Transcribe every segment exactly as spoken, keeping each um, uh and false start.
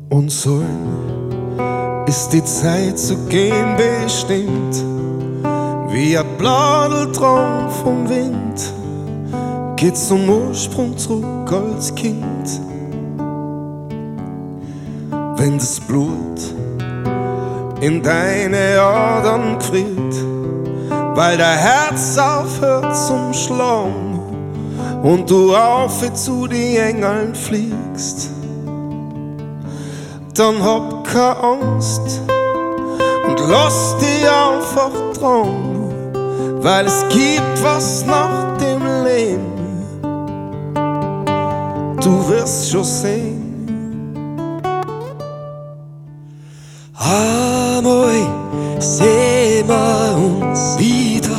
und sollen, ist die Zeit zu gehen bestimmt, wie ein Bladeltraum vom Wind, geht zum Ursprung zurück als Kind. Wenn das Blut in deine Adern gefriert, weil dein Herz aufhört zum Schlagen und du auf zu die Engeln fliegst, dann hab keine Angst und lass dich einfach trauen, weil es gibt was nach dem Leben, du wirst schon sehen. Einmal sehen wir uns wieder,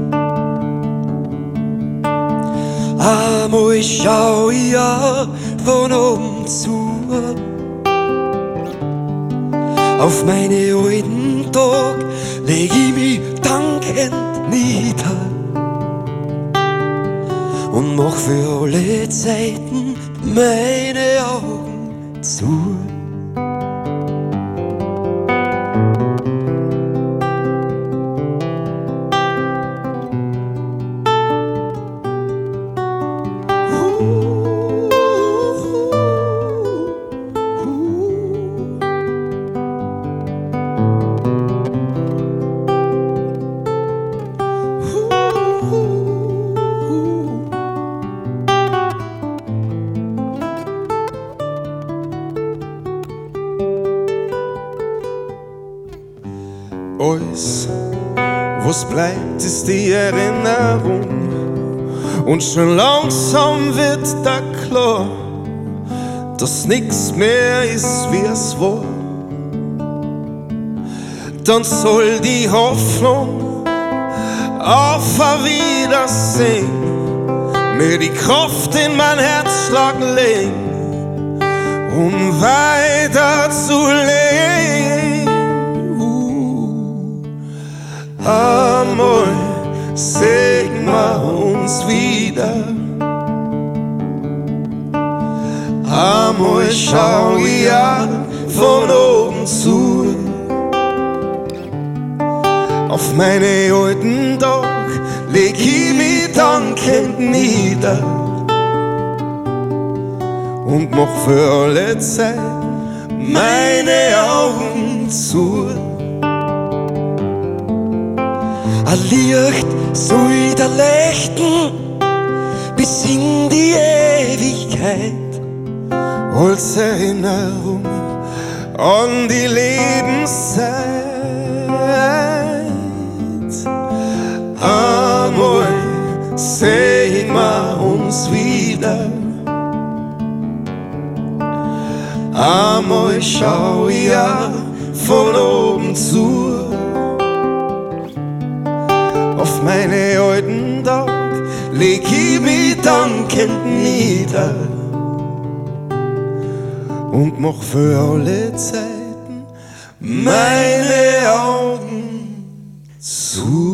einmal schau ich auch von oben zu, auf meine alten Tage leg ich mich dankend nieder und mach für alle Zeiten meine Augen zu. Alles, was bleibt, ist die Erinnerung, und schon langsam wird da klar, dass nix mehr ist, wie es war. Dann soll die Hoffnung auf ein Wiedersehen mir die Kraft in mein Herzschlag legen, um weiter zu leben. Einmal sehen wir uns wieder, einmal schau ich an von oben zu, auf meine alten Tage leg ich mich dankend nieder und mach für alle Zeit meine Augen zu. Ein Licht soll da leuchten bis in die Ewigkeit, als Erinnerung an die Lebenszeit. Einmal sehen wir uns wieder, einmal schau ich auch von oben zu, auf meine alten Tage leg ich mich dankend nieder und mach für alle Zeiten meine Augen zu.